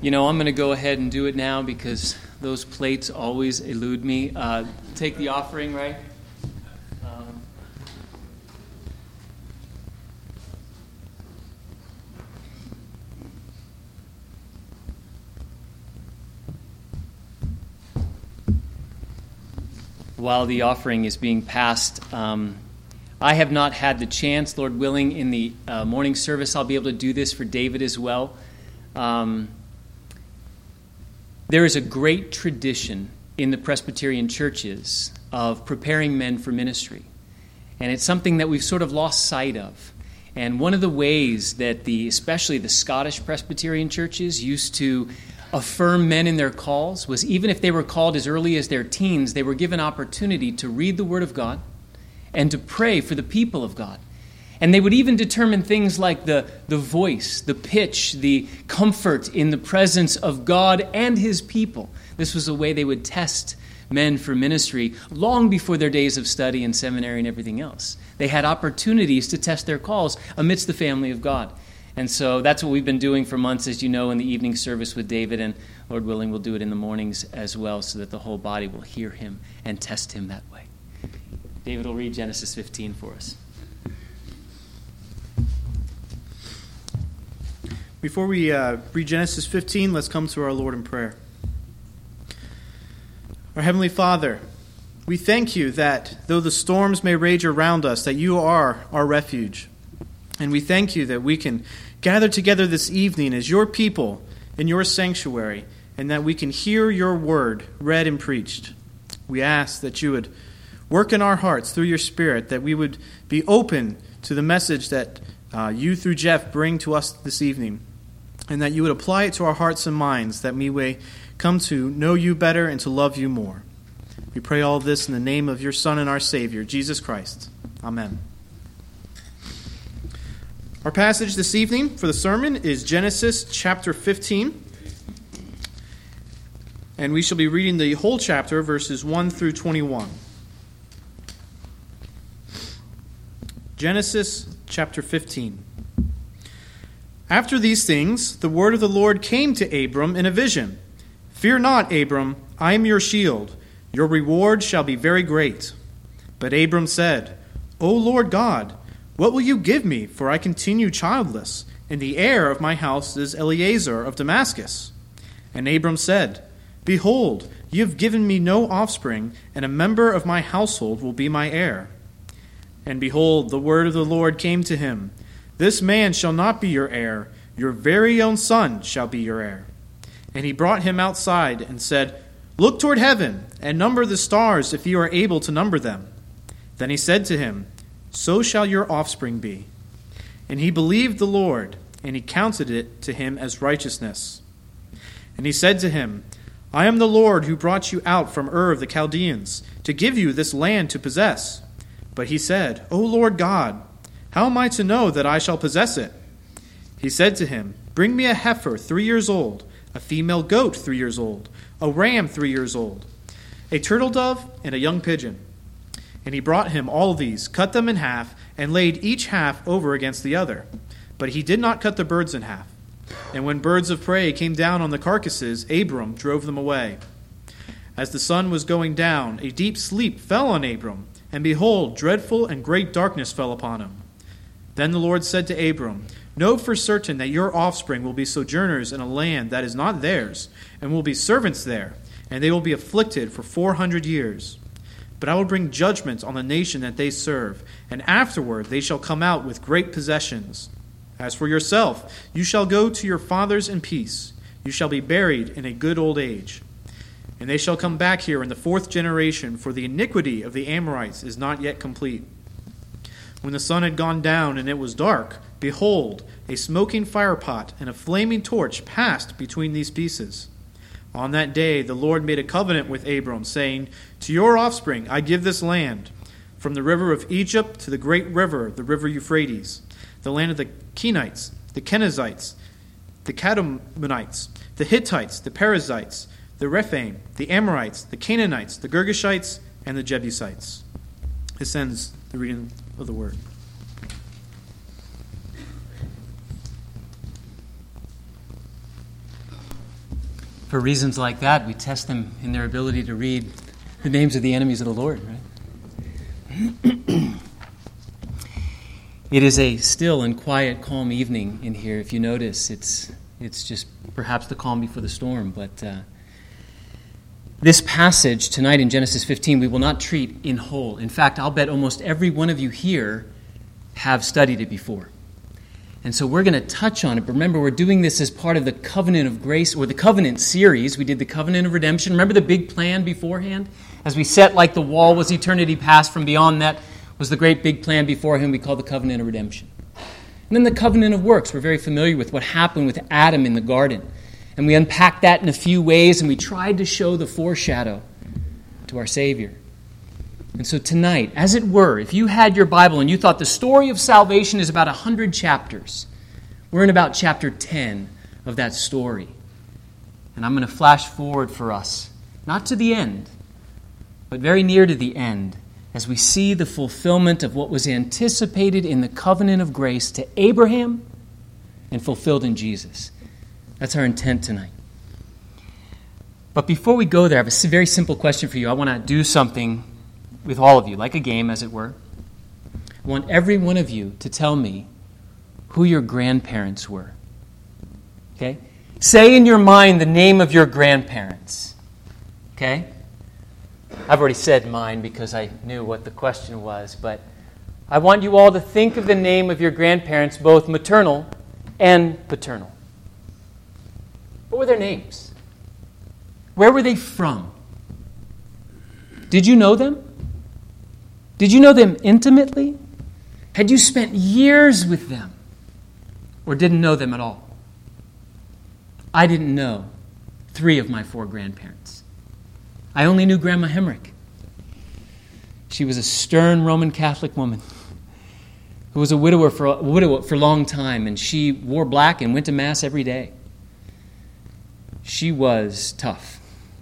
I'm going to go ahead and do it now because those plates always elude me. Take the offering, right? While the offering is being passed, I have not had the chance, Lord willing, in the morning service I'll be able to do this for David as well. There is a great tradition in the Presbyterian churches of preparing men for ministry. And it's something that we've sort of lost sight of. And one of the ways that especially the Scottish Presbyterian churches used to affirm men in their calls was even if they were called as early as their teens, they were given opportunity to read the Word of God and to pray for the people of God. And they would even determine things like the voice, the pitch, the comfort in the presence of God and His people. This was a way they would test men for ministry long before their days of study and seminary and everything else. They had opportunities to test their calls amidst the family of God. And so that's what we've been doing for months, as you know, in the evening service with David, and Lord willing, we'll do it in the mornings as well so that the whole body will hear him and test him that way. David will read Genesis 15 for us. Before we read Genesis 15, let's come to our Lord in prayer. Our Heavenly Father, we thank you that though the storms may rage around us, that you are our refuge. And we thank you that we can gather together this evening as your people in your sanctuary, and that we can hear your word read and preached. We ask that you would work in our hearts through your Spirit, that we would be open to the message that you through Jeff bring to us this evening, and that you would apply it to our hearts and minds, that we may come to know you better and to love you more. We pray all this in the name of your Son and our Savior, Jesus Christ. Amen. Our passage this evening for the sermon is Genesis chapter 15. And we shall be reading the whole chapter, verses 1 through 21. Genesis chapter 15. After these things, the word of the Lord came to Abram in a vision. Fear not, Abram, I am your shield. Your reward shall be very great. But Abram said, O Lord God, what will you give me, for I continue childless, and the heir of my house is Eliezer of Damascus? And Abram said, Behold, you have given me no offspring, and a member of my household will be my heir. And behold, the word of the Lord came to him, This man shall not be your heir, your very own son shall be your heir. And he brought him outside and said, Look toward heaven, and number the stars, if you are able to number them. Then he said to him, So shall your offspring be. And he believed the Lord, and he counted it to him as righteousness. And he said to him, I am the Lord who brought you out from Ur of the Chaldeans, to give you this land to possess. But he said, O Lord God, how am I to know that I shall possess it? He said to him, Bring me a heifer 3 years old, a female goat 3 years old, a ram 3 years old, a turtle dove, and a young pigeon. And he brought him all these, cut them in half, and laid each half over against the other. But he did not cut the birds in half. And when birds of prey came down on the carcasses, Abram drove them away. As the sun was going down, a deep sleep fell on Abram, and behold, dreadful and great darkness fell upon him. Then the Lord said to Abram, Know for certain that your offspring will be sojourners in a land that is not theirs, and will be servants there, and they will be afflicted for 400 years. But I will bring judgment on the nation that they serve, and afterward they shall come out with great possessions. As for yourself, you shall go to your fathers in peace. You shall be buried in a good old age. And they shall come back here in the 4th generation, for the iniquity of the Amorites is not yet complete. When the sun had gone down and it was dark, behold, a smoking firepot and a flaming torch passed between these pieces. On that day the Lord made a covenant with Abram, saying, To your offspring I give this land, from the river of Egypt to the great river, the river Euphrates, the land of the Kenites, the Kenizzites, the Kadmonites, the Hittites, the Perizzites, the Rephaim, the Amorites, the Canaanites, the Girgashites, and the Jebusites. This ends the reading of the word. For reasons like that, we test them in their ability to read the names of the enemies of the Lord, right? It is a still and quiet, calm evening in here. If you notice, it's just perhaps the calm before the storm. But this passage tonight in Genesis 15, we will not treat in whole. In fact, I'll bet almost every one of you here have studied it before. And so we're going to touch on it. But remember, we're doing this as part of the Covenant of Grace, or the Covenant series. We did the Covenant of Redemption. Remember the big plan beforehand? As we set like the wall was eternity past, from beyond that was the great big plan before him we call the Covenant of Redemption. And then the Covenant of Works. We're very familiar with what happened with Adam in the garden. And we unpacked that in a few ways, and we tried to show the foreshadow to our Savior. And so tonight, as it were, if you had your Bible and you thought the story of salvation is about 100 chapters, we're in about chapter 10 of that story. And I'm going to flash forward for us, not to the end, but very near to the end, as we see the fulfillment of what was anticipated in the covenant of grace to Abraham and fulfilled in Jesus. That's our intent tonight. But before we go there, I have a very simple question for you. I want to do something with all of you, like a game, as it were. I want every one of you to tell me who your grandparents were. Okay? Say in your mind the name of your grandparents. Okay? I've already said mine because I knew what the question was, but I want you all to think of the name of your grandparents, both maternal and paternal. What were their names? Where were they from? Did you know them? Did you know them intimately? Had you spent years with them? Or didn't know them at all? I didn't know 3 of my 4 grandparents. I only knew Grandma Hemrick. She was a stern Roman Catholic woman who was a widower for a long time, and she wore black and went to Mass every day. She was tough.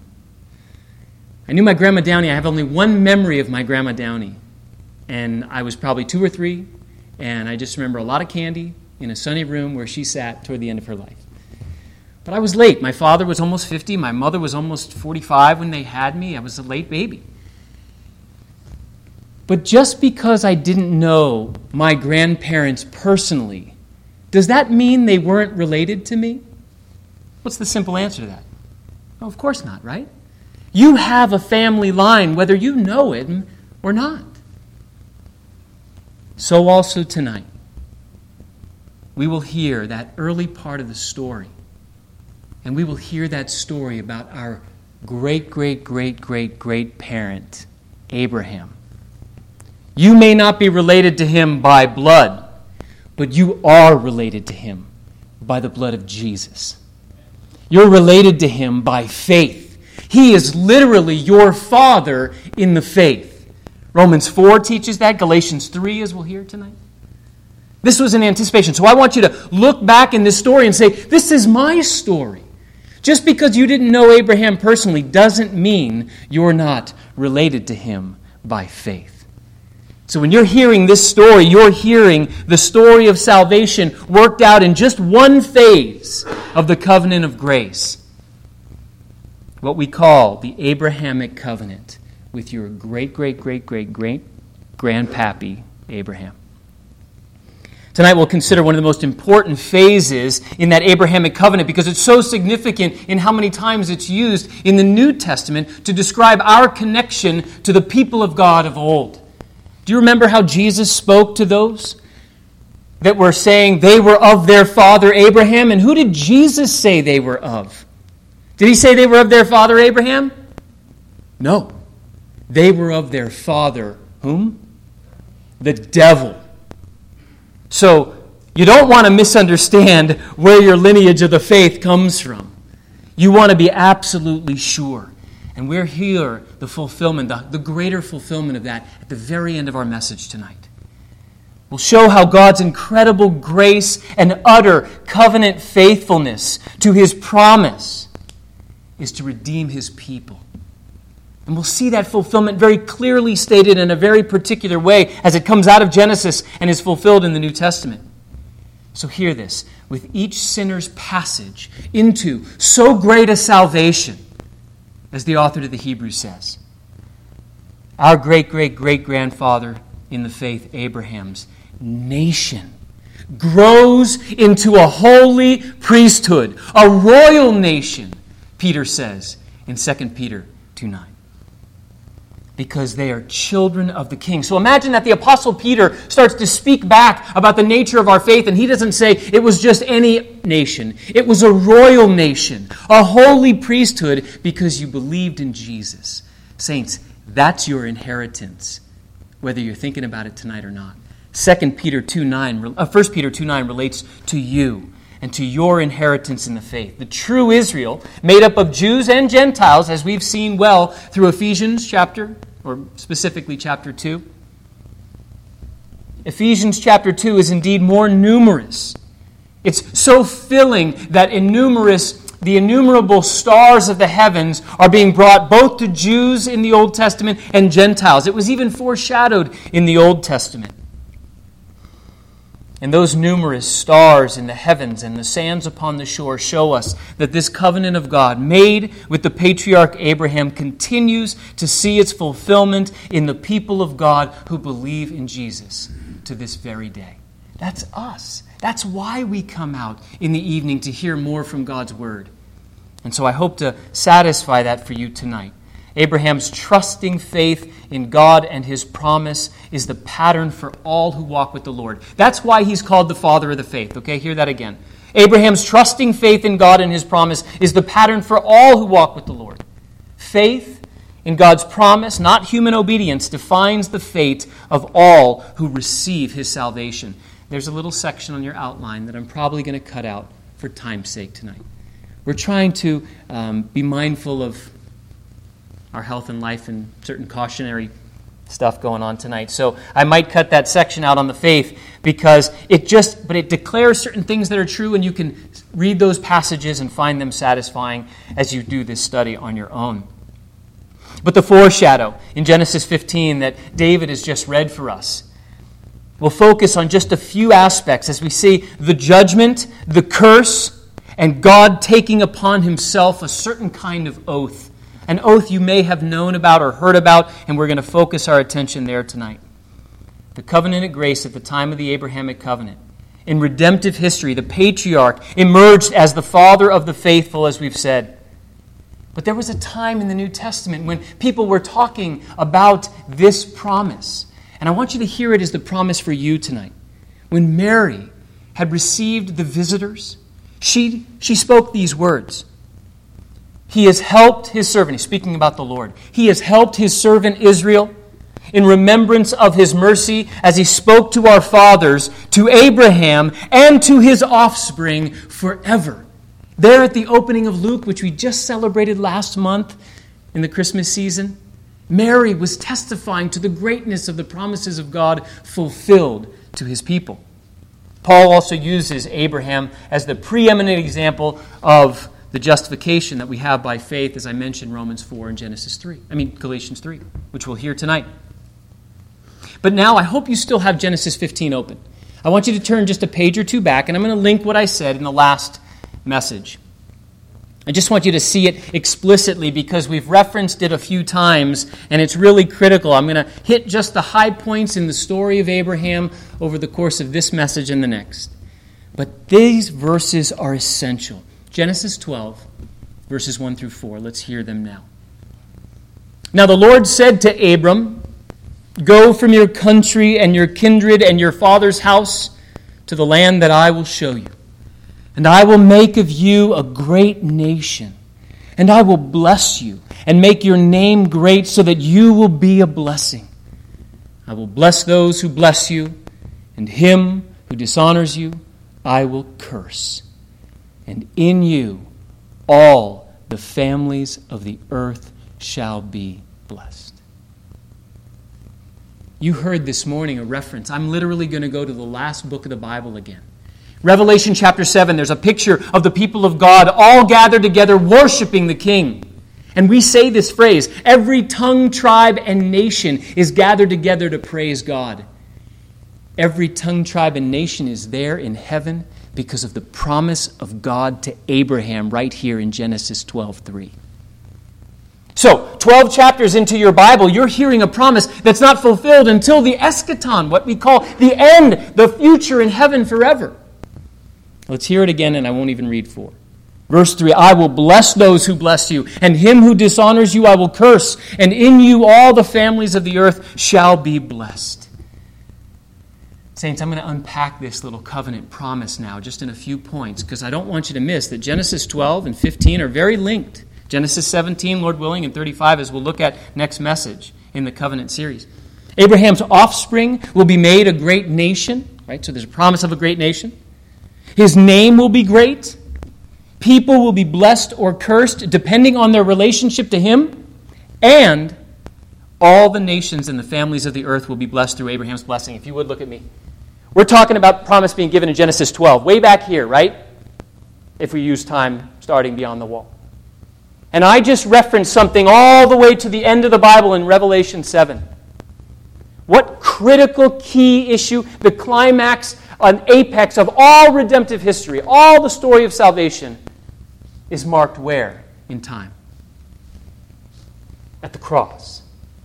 I knew my Grandma Downey. I have only one memory of my Grandma Downey. And I was probably 2 or 3, and I just remember a lot of candy in a sunny room where she sat toward the end of her life. But I was late. My father was almost 50. My mother was almost 45 when they had me. I was a late baby. But just because I didn't know my grandparents personally, does that mean they weren't related to me? What's the simple answer to that? Well, of course not, right? You have a family line, whether you know it or not. So also tonight, we will hear that early part of the story. And we will hear that story about our great-great-great-great-great-parent, Abraham. You may not be related to him by blood, but you are related to him by the blood of Jesus. You're related to him by faith. He is literally your father in the faith. Romans 4 teaches that. Galatians 3, as we'll hear tonight. This was an anticipation. So I want you to look back in this story and say, this is my story. Just because you didn't know Abraham personally doesn't mean you're not related to him by faith. So when you're hearing this story, you're hearing the story of salvation worked out in just one phase of the covenant of grace. What we call the Abrahamic covenant with your great-great-great-great-great-grandpappy Abraham. Tonight we'll consider one of the most important phases in that Abrahamic covenant because it's so significant in how many times it's used in the New Testament to describe our connection to the people of God of old. Do you remember how Jesus spoke to those that were saying they were of their father Abraham? And who did Jesus say they were of? Did he say they were of their father Abraham? No. They were of their father, whom? The devil. So, you don't want to misunderstand where your lineage of the faith comes from. You want to be absolutely sure. And we're here, the fulfillment, the greater fulfillment of that at the very end of our message tonight. We'll show how God's incredible grace and utter covenant faithfulness to his promise is to redeem his people. And we'll see that fulfillment very clearly stated in a very particular way as it comes out of Genesis and is fulfilled in the New Testament. So hear this. with each sinner's passage into so great a salvation, as the author to the Hebrews says. Our great-great-great-grandfather in the faith, Abraham's nation, grows into a holy priesthood, a royal nation, Peter says in 2 Peter 2:9. Because they are children of the King. So imagine that the Apostle Peter starts to speak back about the nature of our faith, and he doesn't say it was just any nation. It was a royal nation, a holy priesthood, because you believed in Jesus. Saints, that's your inheritance, whether you're thinking about it tonight or not. 1 Peter 2:9 relates to you and to your inheritance in the faith. The true Israel, made up of Jews and Gentiles, as we've seen well through Ephesians chapter, or specifically chapter 2. Ephesians chapter 2 is indeed more numerous. It's so filling that the innumerable stars of the heavens are being brought both to Jews in the Old Testament and Gentiles. It was even foreshadowed in the Old Testament. And those numerous stars in the heavens and the sands upon the shore show us that this covenant of God, made with the patriarch Abraham, continues to see its fulfillment in the people of God who believe in Jesus to this very day. That's us. That's why we come out in the evening to hear more from God's Word. And so I hope to satisfy that for you tonight. Abraham's trusting faith in God and His promise is the pattern for all who walk with the Lord. That's why he's called the father of the faith. Okay, hear that again. Abraham's trusting faith in God and His promise is the pattern for all who walk with the Lord. Faith in God's promise, not human obedience, defines the fate of all who receive His salvation. There's a little section on your outline that I'm probably going to cut out for time's sake tonight. We're trying to be mindful of our health and life and certain cautionary stuff going on tonight. So I might cut that section out on the faith because it declares certain things that are true, and you can read those passages and find them satisfying as you do this study on your own. But the foreshadow in Genesis 15 that David has just read for us, we'll focus on just a few aspects as we see the judgment, the curse, and God taking upon Himself a certain kind of oath. An oath you may have known about or heard about, and we're going to focus our attention there tonight. The covenant of grace at the time of the Abrahamic covenant. In redemptive history, the patriarch emerged as the father of the faithful, as we've said. But there was a time in the New Testament when people were talking about this promise. And I want you to hear it as the promise for you tonight. When Mary had received the visitors, she spoke these words. He has helped His servant. He's speaking about the Lord. He has helped His servant Israel in remembrance of His mercy as He spoke to our fathers, to Abraham, and to his offspring forever. There at the opening of Luke, which we just celebrated last month in the Christmas season, Mary was testifying to the greatness of the promises of God fulfilled to His people. Paul also uses Abraham as the preeminent example of the justification that we have by faith, as I mentioned, Galatians 3, which we'll hear tonight. But now I hope you still have Genesis 15 open. I want you to turn just a page or two back, and I'm going to link what I said in the last message. I just want you to see it explicitly because we've referenced it a few times, and it's really critical. I'm going to hit just the high points in the story of Abraham over the course of this message and the next. But these verses are essential. Genesis 12, verses 1 through 4. Let's hear them now. Now the Lord said to Abram, "Go from your country and your kindred and your father's house to the land that I will show you. And I will make of you a great nation. And I will bless you and make your name great so that you will be a blessing. I will bless those who bless you, and him who dishonors you I will curse. And in you all the families of the earth shall be blessed." You heard this morning a reference. I'm literally going to go to the last book of the Bible again. Revelation chapter 7, there's a picture of the people of God all gathered together worshiping the King. And we say this phrase, every tongue, tribe, and nation is gathered together to praise God. Every tongue, tribe, and nation is there in heaven Because of the promise of God to Abraham right here in Genesis 12:3. So, 12 chapters into your Bible, you're hearing a promise that's not fulfilled until the eschaton, what we call the end, the future in heaven forever. Let's hear it again, and I won't even read 4. Verse 3, I will bless those who bless you, and him who dishonors you I will curse, and in you all the families of the earth shall be blessed. Saints, I'm going to unpack this little covenant promise now, just in a few points, because I don't want you to miss that Genesis 12 and 15 are very linked. Genesis 17, Lord willing, and 35, as we'll look at next message in the covenant series. Abraham's offspring will be made a great nation, right? So there's a promise of a great nation. His name will be great. People will be blessed or cursed depending on their relationship to him. And all the nations and the families of the earth will be blessed through Abraham's blessing. If you would, look at me. We're talking about promise being given in Genesis 12, way back here, right? If we use time starting beyond the wall. And I just referenced something all the way to the end of the Bible in Revelation 7. What critical key issue, the climax, an apex of all redemptive history, all the story of salvation, is marked where in time? At the cross.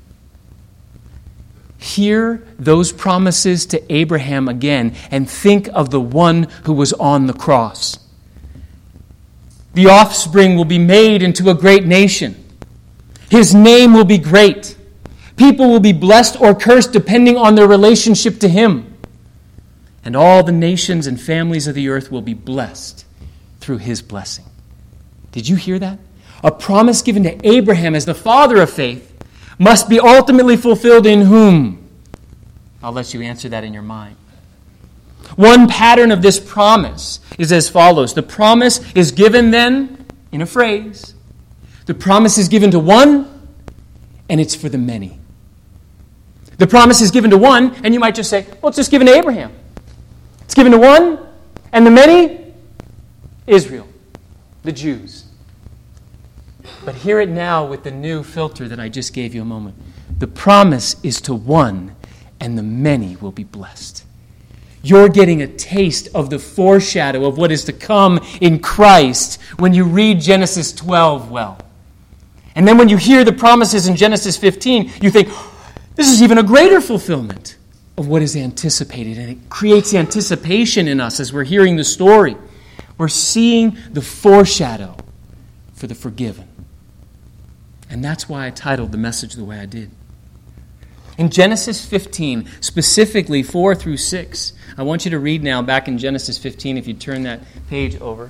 Hear those promises to Abraham again and think of the one who was on the cross. The offspring will be made into a great nation. His name will be great. People will be blessed or cursed depending on their relationship to him. And all the nations and families of the earth will be blessed through his blessing. Did you hear that? A promise given to Abraham as the father of faith must be ultimately fulfilled in whom? I'll let you answer that in your mind. One pattern of this promise is as follows. The promise is given then in a phrase. The promise is given to one, and it's for the many. The promise is given to one, and you might just say, well, it's just given to Abraham. It's given to one, and the many, Israel, the Jews. But hear it now with the new filter that I just gave you a moment. The promise is to one, and the many will be blessed. You're getting a taste of the foreshadow of what is to come in Christ when you read Genesis 12 well. And then when you hear the promises in Genesis 15, you think, this is even a greater fulfillment of what is anticipated. And it creates anticipation in us as we're hearing the story. We're seeing the foreshadow for the forgiven. And that's why I titled the message the way I did. In Genesis 15, specifically 4 through 6, I want you to read now back in Genesis 15, if you turn that page over.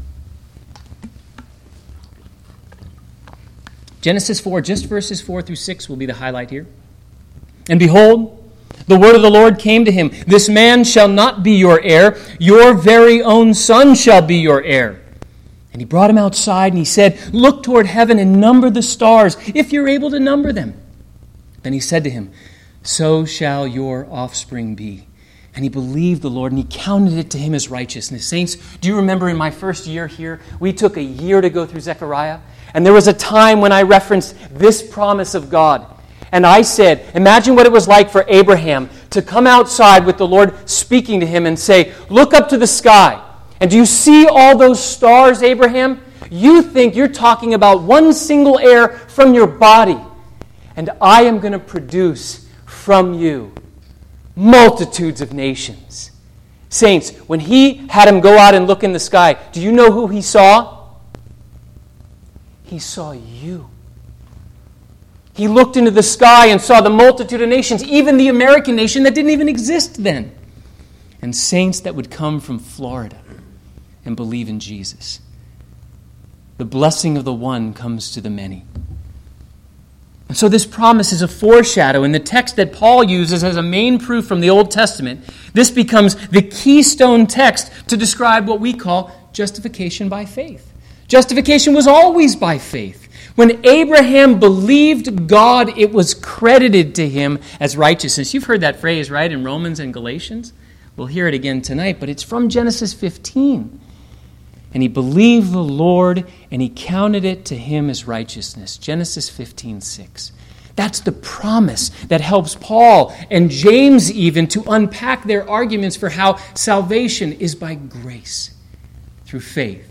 Genesis 4, just verses 4 through 6 will be the highlight here. And behold, the word of the Lord came to him, this man shall not be your heir, your very own son shall be your heir. And he brought him outside and he said, look toward heaven and number the stars, if you're able to number them. Then he said to him, so shall your offspring be. And he believed the Lord, and he counted it to him as righteousness. Saints, do you remember in my first year here, we took a year to go through Zechariah? And there was a time when I referenced this promise of God. And I said, imagine what it was like for Abraham to come outside with the Lord speaking to him and say, look up to the sky. And do you see all those stars, Abraham? You think you're talking about one single heir from your body. And I am going to produce from you multitudes of nations. Saints, when he had him go out and look in the sky, do you know who he saw? He saw you. He looked into the sky and saw the multitude of nations, even the American nation that didn't even exist then. And saints that would come from Florida and believe in Jesus. The blessing of the one comes to the many. And so this promise is a foreshadow. In the text that Paul uses as a main proof from the Old Testament, this becomes the keystone text to describe what we call justification by faith. Justification was always by faith. When Abraham believed God, it was credited to him as righteousness. You've heard that phrase, right, in Romans and Galatians? We'll hear it again tonight, but it's from Genesis 15. And he believed the Lord, and he counted it to him as righteousness. Genesis 15:6. That's the promise that helps Paul and James even to unpack their arguments for how salvation is by grace through faith.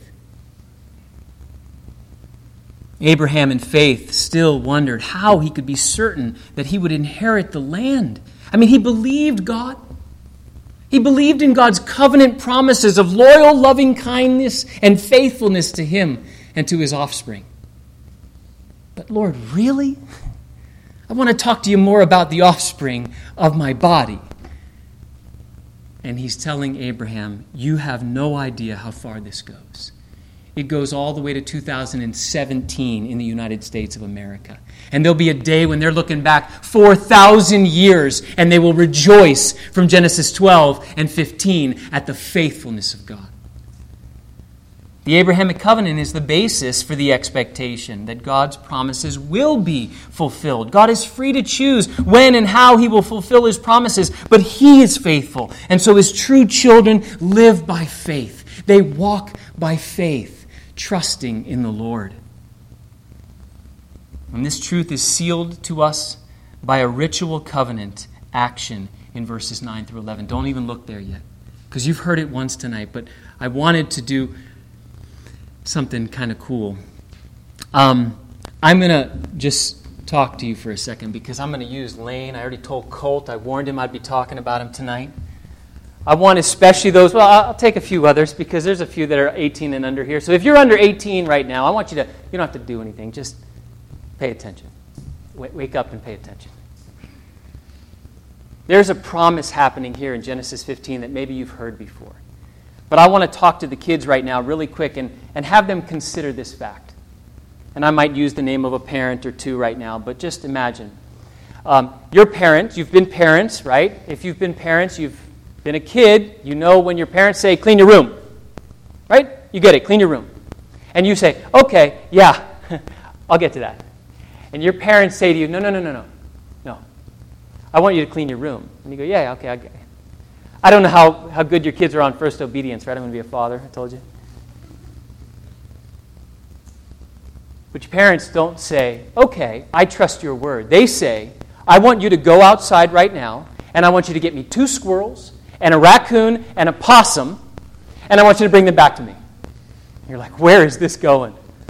Abraham in faith still wondered how he could be certain that he would inherit the land. I mean, he believed God. He believed in God's covenant promises of loyal loving kindness and faithfulness to him and to his offspring. But Lord, really? I want to talk to you more about the offspring of my body. And he's telling Abraham, you have no idea how far this goes. It goes all the way to 2017 in the United States of America. And there'll be a day when they're looking back 4,000 years and they will rejoice from Genesis 12 and 15 at the faithfulness of God. The Abrahamic covenant is the basis for the expectation that God's promises will be fulfilled. God is free to choose when and how he will fulfill his promises, but he is faithful. And so his true children live by faith. They walk by faith, trusting in the Lord. And this truth is sealed to us by a ritual covenant action in verses 9 through 11. Don't even look there yet, because you've heard it once tonight, but I wanted to do something kind of cool. I'm going to just talk to you for a second, because I'm going to use Lane. I already told Colt, I warned him I'd be talking about him tonight. I want especially those, well, I'll take a few others, because there's a few that are 18 and under here. So if you're under 18 right now, I want you to, you don't have to do anything, just pay attention. Wake up and pay attention. There's a promise happening here in Genesis 15 that maybe you've heard before. But I want to talk to the kids right now really quick and have them consider this fact. And I might use the name of a parent or two right now, but just imagine. Your parents, you've been parents, right? If you've been parents, you've been a kid, you know when your parents say, clean your room, right? You get it, clean your room. And you say, okay, yeah, I'll get to that. And your parents say to you, no. I want you to clean your room. And you go, yeah, okay, I get it. I don't know how good your kids are on first obedience, right? I'm going to be a father, I told you. But your parents don't say, okay, I trust your word. They say, I want you to go outside right now, and I want you to get me 2 squirrels, and a raccoon, and a possum, and I want you to bring them back to me. And you're like, where is this going?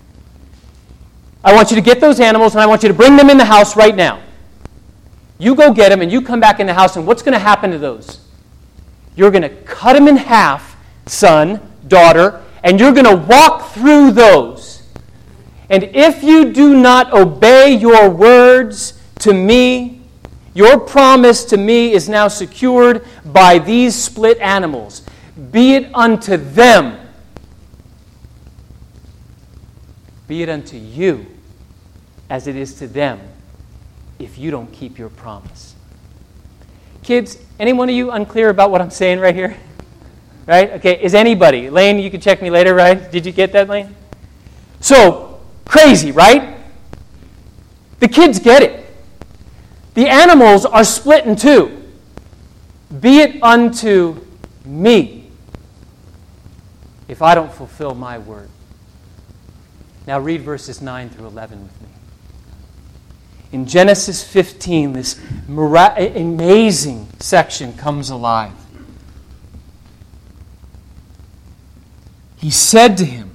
I want you to get those animals, and I want you to bring them in the house right now. You go get them, and you come back in the house, and what's going to happen to those? You're going to cut them in half, son, daughter, and you're going to walk through those. And if you do not obey your words to me, your promise to me is now secured by these split animals. Be it unto them. Be it unto you as it is to them if you don't keep your promise. Kids, any one of you unclear about what I'm saying right here? Right? Okay, is anybody? Lane, you can check me later, right? Did you get that, Lane? So, crazy, right? The kids get it. The animals are split in 2. Be it unto me if I don't fulfill my word. Now read verses 9 through 11 with me. In Genesis 15, this amazing section comes alive. He said to him,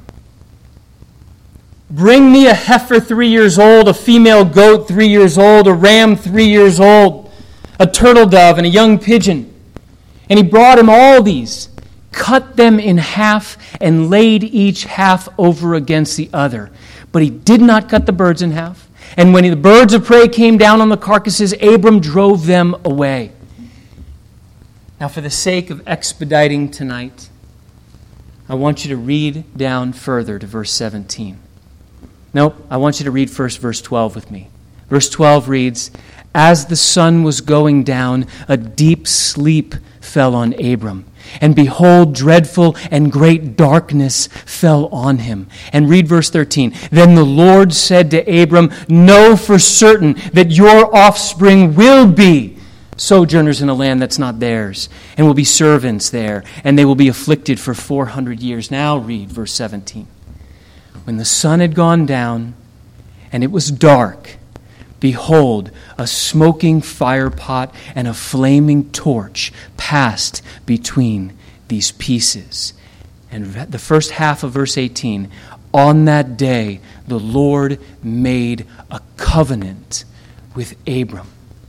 bring me a heifer 3 years old, a female goat 3 years old, a ram 3 years old, a turtle dove, and a young pigeon. And he brought him all these, cut them in half, and laid each half over against the other. But he did not cut the birds in half. And when the birds of prey came down on the carcasses, Abram drove them away. Now, for the sake of expediting tonight, I want you to read down further to verse 17. Nope, I want you to read first verse 12 with me. Verse 12 reads, as the sun was going down, a deep sleep fell on Abram. And behold, dreadful and great darkness fell on him. And read verse 13. Then the Lord said to Abram, know for certain that your offspring will be sojourners in a land that's not theirs, and will be servants there, and they will be afflicted for 400 years. Now read verse 17. When the sun had gone down, and it was dark, behold, a smoking firepot and a flaming torch passed between these pieces. And the first half of verse 18, on that day the Lord made a covenant with Abram.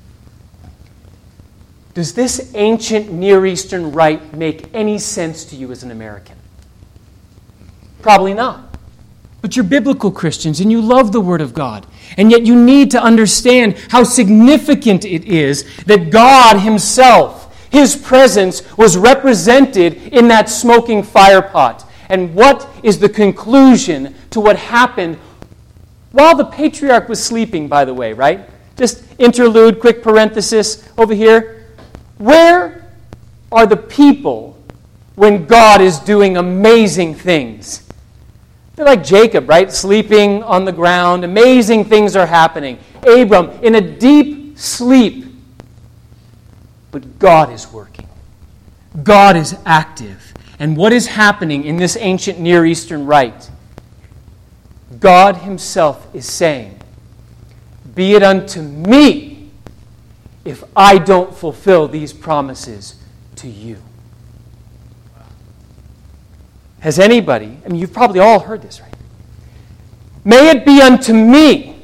Does this ancient Near Eastern rite make any sense to you as an American? Probably not. But you're biblical Christians and you love the Word of God. And yet you need to understand how significant it is that God Himself, His presence, was represented in that smoking firepot. And what is the conclusion to what happened while the patriarch was sleeping, by the way, right? Just interlude, quick parenthesis over here. Where are the people when God is doing amazing things? They're like Jacob, right? Sleeping on the ground. Amazing things are happening. Abram in a deep sleep. But God is working. God is active. And what is happening in this ancient Near Eastern rite? God Himself is saying, be it unto me if I don't fulfill these promises to you. Has anybody, you've probably all heard this, right? May it be unto me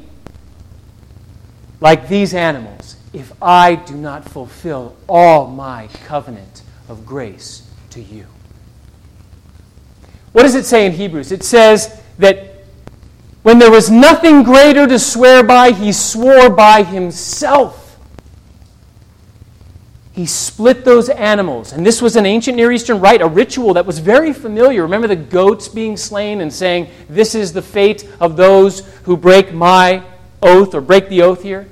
like these animals if I do not fulfill all my covenant of grace to you. What does it say in Hebrews? It says that when there was nothing greater to swear by, He swore by Himself. He split those animals. And this was an ancient Near Eastern rite, a ritual that was very familiar. Remember the goats being slain and saying, this is the fate of those who break my oath, or break the oath here?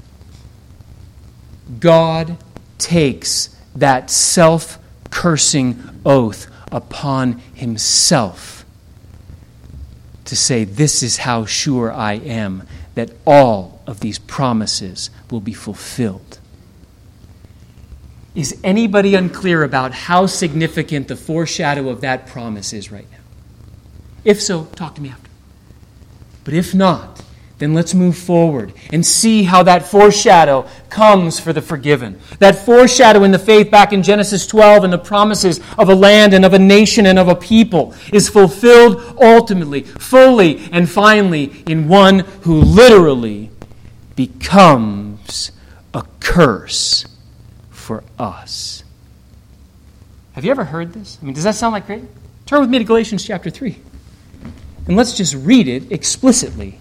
God takes that self-cursing oath upon Himself to say, this is how sure I am that all of these promises will be fulfilled. Is anybody unclear about how significant the foreshadow of that promise is right now? If so, talk to me after. But if not, then let's move forward and see how that foreshadow comes for the forgiven. That foreshadow in the faith back in Genesis 12 and the promises of a land and of a nation and of a people is fulfilled ultimately, fully, and finally in one who literally becomes a curse for us. Have you ever heard this? Does that sound like great? Turn with me to Galatians chapter 3. And let's just read it explicitly.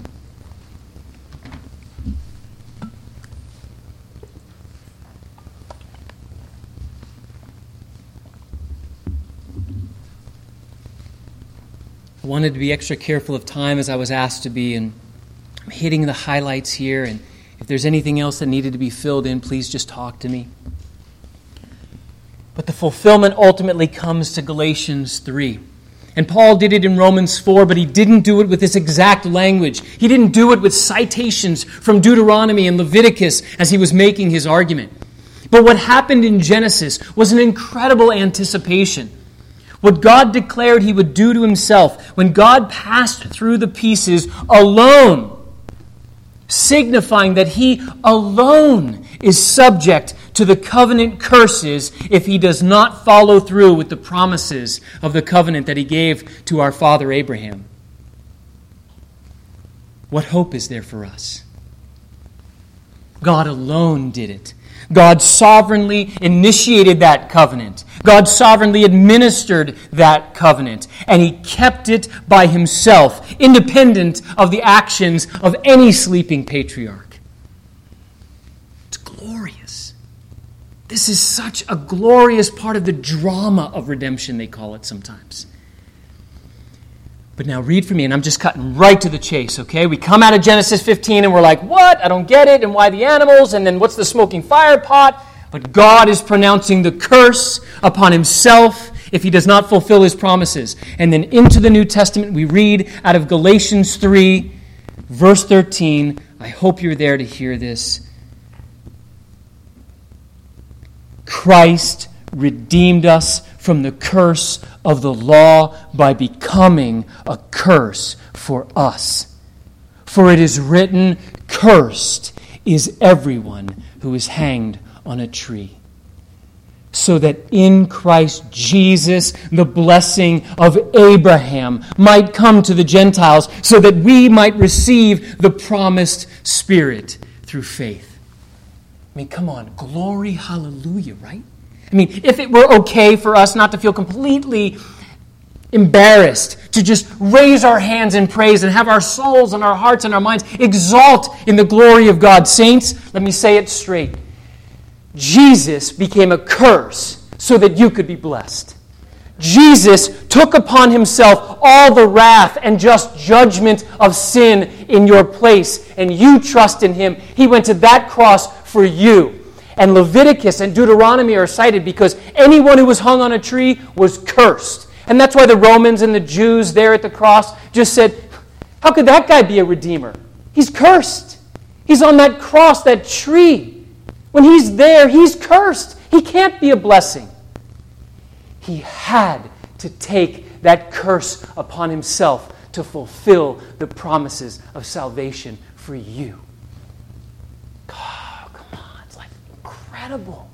I wanted to be extra careful of time as I was asked to be, and I'm hitting the highlights here, and if there's anything else that needed to be filled in, please just talk to me. But the fulfillment ultimately comes to Galatians 3. And Paul did it in Romans 4, but he didn't do it with this exact language. He didn't do it with citations from Deuteronomy and Leviticus as he was making his argument. But what happened in Genesis was an incredible anticipation. What God declared He would do to Himself when God passed through the pieces alone, signifying that He alone is subject to the covenant curses if He does not follow through with the promises of the covenant that He gave to our father Abraham. What hope is there for us? God alone did it. God sovereignly initiated that covenant. God sovereignly administered that covenant. And He kept it by Himself, independent of the actions of any sleeping patriarch. It's glorious. This is such a glorious part of the drama of redemption, they call it sometimes. But now read for me, and I'm just cutting right to the chase, okay? We come out of Genesis 15 and we're like, what? I don't get it. And why the animals? And then what's the smoking fire pot? But God is pronouncing the curse upon Himself if He does not fulfill His promises. And then into the New Testament, we read out of Galatians 3, verse 13. I hope you're there to hear this. Christ redeemed us from the curse of the law by becoming a curse for us. For it is written, cursed is everyone who is hanged on a tree, so that in Christ Jesus the blessing of Abraham might come to the Gentiles, so that we might receive the promised Spirit through faith. I mean, come on, glory, hallelujah, right? I mean, if it were okay for us not to feel completely embarrassed, to just raise our hands in praise and have our souls and our hearts and our minds exalt in the glory of God. Saints, let me say it straight. Jesus became a curse so that you could be blessed. Jesus took upon himself all the wrath and just judgment of sin in your place, and you trust in him. He went to that cross for you. And Leviticus and Deuteronomy are cited because anyone who was hung on a tree was cursed. And that's why the Romans and the Jews there at the cross just said, how could that guy be a redeemer? He's cursed. He's on that cross, that tree. When he's there, he's cursed. He can't be a blessing. He had to take that curse upon himself to fulfill the promises of salvation for you. Oh, come on. It's like incredible.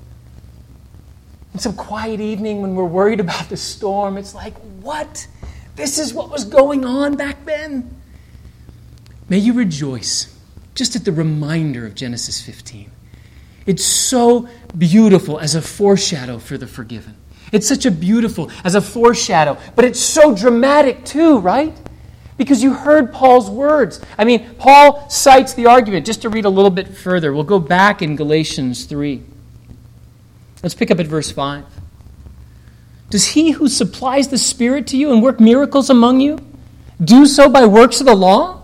In some quiet evening when we're worried about the storm, it's like, what? This is what was going on back then? May you rejoice just at the reminder of Genesis 15. It's so beautiful as a foreshadow for the forgiven. It's such a beautiful as a foreshadow, but it's so dramatic too, right? Because you heard Paul's words. I mean, Paul cites the argument. Just to read a little bit further, we'll go back in Galatians 3. Let's pick up at verse 5. Does he who supplies the Spirit to you and work miracles among you do so by works of the law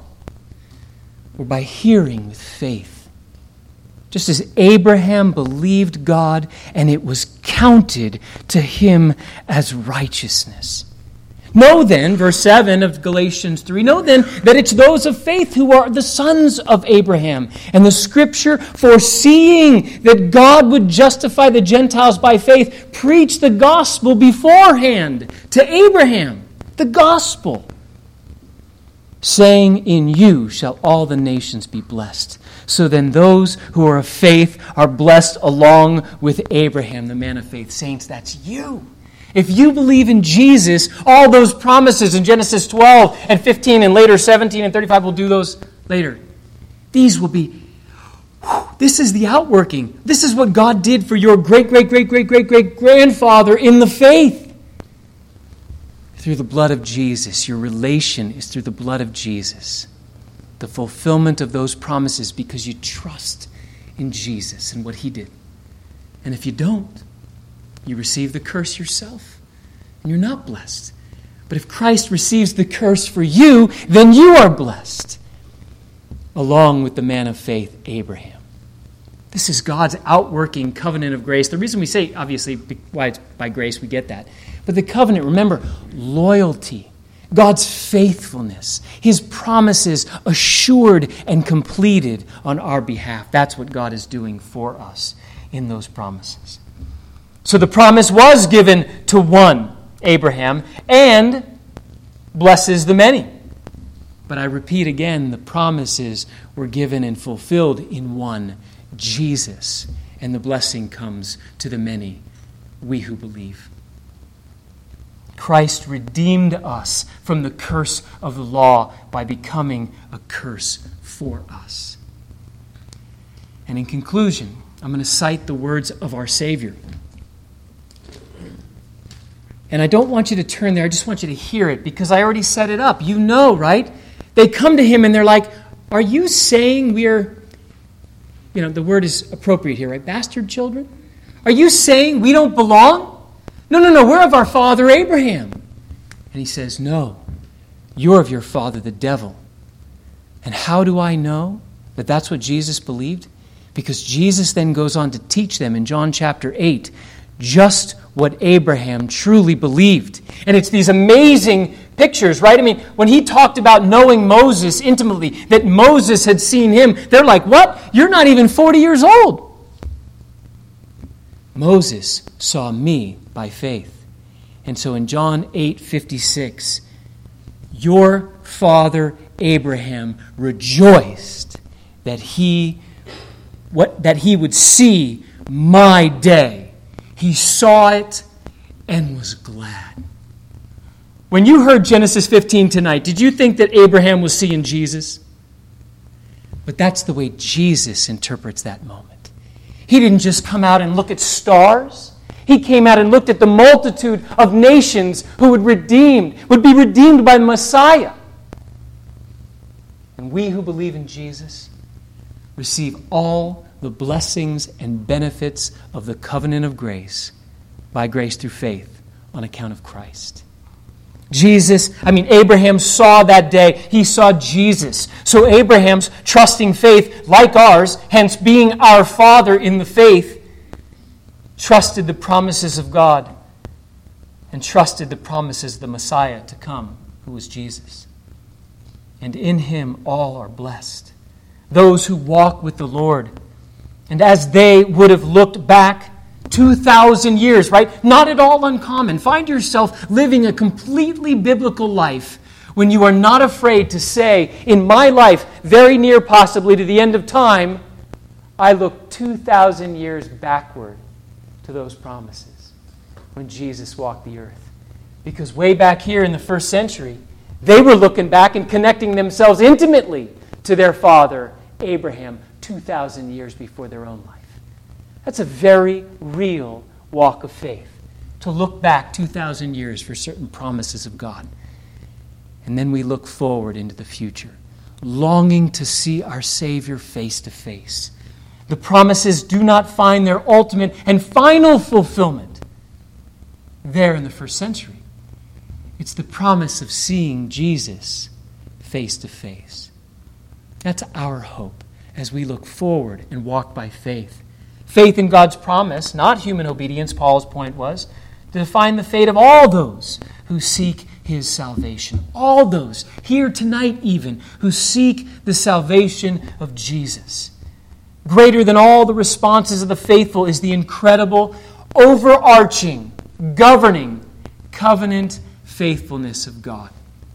or by hearing with faith? Just as Abraham believed God, and it was counted to him as righteousness. Know then, verse 7 of Galatians 3, know then that it's those of faith who are the sons of Abraham. And the Scripture, foreseeing that God would justify the Gentiles by faith, preached the gospel beforehand to Abraham. The gospel. Saying, in you shall all the nations be blessed. So then those who are of faith are blessed along with Abraham, the man of faith. Saints, that's you. If you believe in Jesus, all those promises in Genesis 12 and 15 and later 17 and 35, we'll do those later. These will be, this is the outworking. This is what God did for your great-great-great-great-great-great-grandfather in the faith. Through the blood of Jesus. Your relation is through the blood of Jesus. The fulfillment of those promises because you trust in Jesus and what he did. And if you don't, you receive the curse yourself. And you're not blessed. But if Christ receives the curse for you, then you are blessed. Along with the man of faith, Abraham. This is God's outworking covenant of grace. The reason we say, obviously, why it's by grace, we get that. But the covenant, remember, loyalty, God's faithfulness, his promises assured and completed on our behalf. That's what God is doing for us in those promises. So the promise was given to one, Abraham, and blesses the many. But I repeat again, the promises were given and fulfilled in one, Jesus. And the blessing comes to the many, we who believe. Christ redeemed us from the curse of the law by becoming a curse for us. And in conclusion, I'm going to cite the words of our Savior. And I don't want you to turn there, I just want you to hear it because I already set it up. You know, right? They come to him and they're like, are you saying we're, the word is appropriate here, right? Bastard children? Are you saying we don't belong? No, we're of our father Abraham. And he says, no, you're of your father the devil. And how do I know that that's what Jesus believed? Because Jesus then goes on to teach them in John chapter 8 just what Abraham truly believed. And it's these amazing pictures, right? I mean, when he talked about knowing Moses intimately, that Moses had seen him, they're like, what? You're not even 40 years old. Moses saw me by faith. And so in John 8:56, your father Abraham rejoiced that he that he would see my day. He saw it and was glad. When you heard Genesis 15 tonight, did you think that Abraham was seeing Jesus? But that's the way Jesus interprets that moment. He didn't just come out and look at stars. He came out and looked at the multitude of nations who would be redeemed by the Messiah. And we who believe in Jesus receive all the blessings and benefits of the covenant of grace by grace through faith on account of Christ. Abraham saw that day. He saw Jesus. So Abraham's trusting faith, like ours, hence being our father in the faith, trusted the promises of God and trusted the promises of the Messiah to come, who was Jesus. And in him all are blessed. Those who walk with the Lord. And as they would have looked back 2,000 years, right? Not at all uncommon. Find yourself living a completely biblical life when you are not afraid to say, in my life, very near possibly to the end of time, I look 2,000 years backward to those promises when Jesus walked the earth. Because way back here in the first century, they were looking back and connecting themselves intimately to their father, Abraham, 2,000 years before their own life. That's a very real walk of faith, to look back 2,000 years for certain promises of God. And then we look forward into the future, longing to see our Savior face to face. The promises do not find their ultimate and final fulfillment there in the first century. It's the promise of seeing Jesus face to face. That's our hope as we look forward and walk by faith. Faith in God's promise, not human obedience, Paul's point was, to define the fate of all those who seek his salvation. All those, here tonight even, who seek the salvation of Jesus. Greater than all the responses of the faithful is the incredible, overarching, governing, covenant faithfulness of God.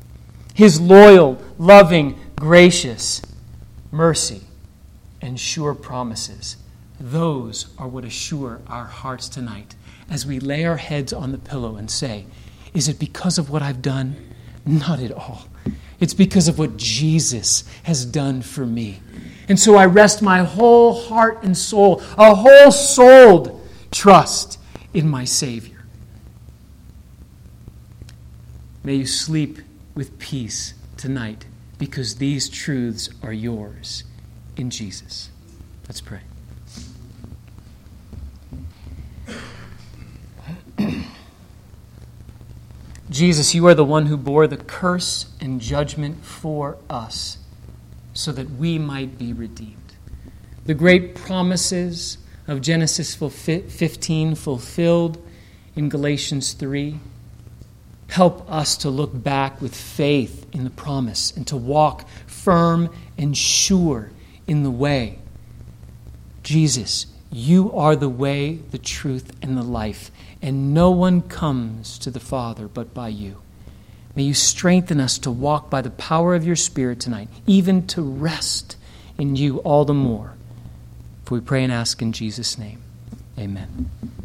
His loyal, loving, gracious mercy and sure promises. Those are what assure our hearts tonight as we lay our heads on the pillow and say, is it because of what I've done? Not at all. It's because of what Jesus has done for me. And so I rest my whole heart and soul, a whole souled trust in my Savior. May you sleep with peace tonight because these truths are yours in Jesus. Let's pray. Jesus, you are the one who bore the curse and judgment for us so that we might be redeemed. The great promises of Genesis 15 fulfilled in Galatians 3 help us to look back with faith in the promise and to walk firm and sure in the way. Jesus, you are the way, the truth, and the life, and no one comes to the Father but by you. May you strengthen us to walk by the power of your Spirit tonight, even to rest in you all the more. For we pray and ask in Jesus' name. Amen.